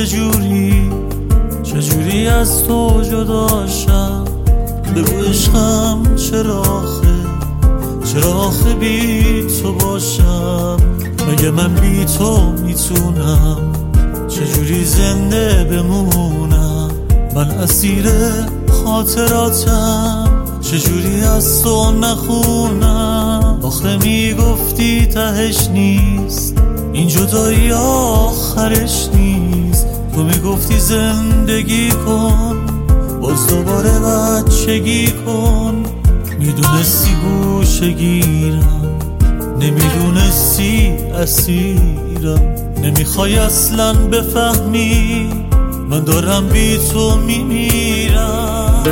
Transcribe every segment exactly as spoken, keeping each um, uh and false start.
چجوری چجوری از تو جدا شم. بگو عشقم چراخه چراخه بی تو باشم. مگه من بی تو میتونم چجوری زنده بمونم. من اسیر خاطراتم چجوری از تو نخونم. آخه میگفتی تهش نیست این جدایی آخرش نیست. تو میگفتی زندگی کن باز دوباره بچگی کن. میدونستی گوشه گیرم نمیدونستی اسیرم. نمیخوای اصلا بفهمی من دارم بی تو میمیرم.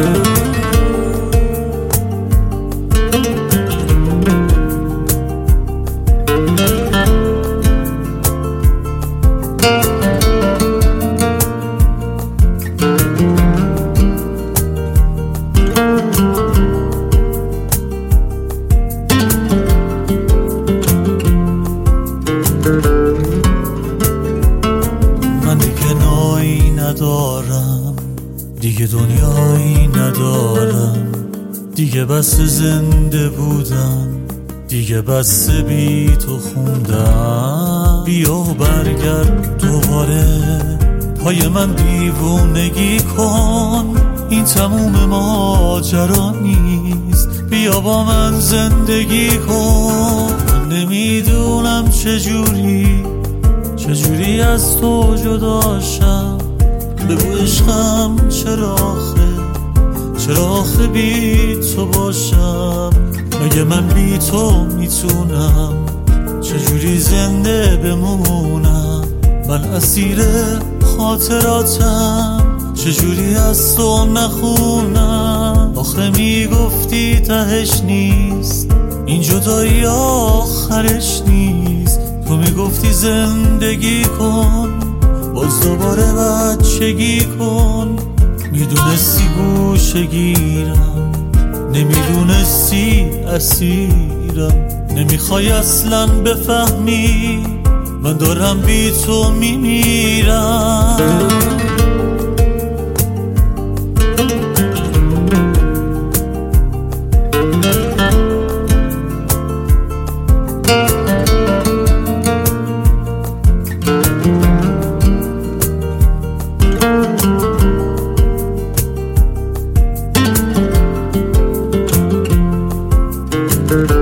من دیگه نایی ندارم دیگه دنیایی ندارم. دیگه بس زنده بودم دیگه بس بی تو خوندم. بیا و برگرد دوباره پای من دیوونگی کن. این تموم ماجرا نیست بیا با من زندگی کن. من نمیدونم چجوری چجوری از تو جدا شم. بگو عشقم چراخه چراخه بی تو باشم. مگه من بی تو میتونم چجوری زنده بمونم. من اسیر خاطراتم چجوری از تو نخونم. آخه میگفتی تهش نیست این جدایی آخرش نیست. تو میگفتی زندگی کن باز دوباره بچگی کن. میدونستی گوشه گیرم نمیدونستی اسیرم. نمیخوای اصلا بفهمی من دارم بی تو میمیرم. Thank you.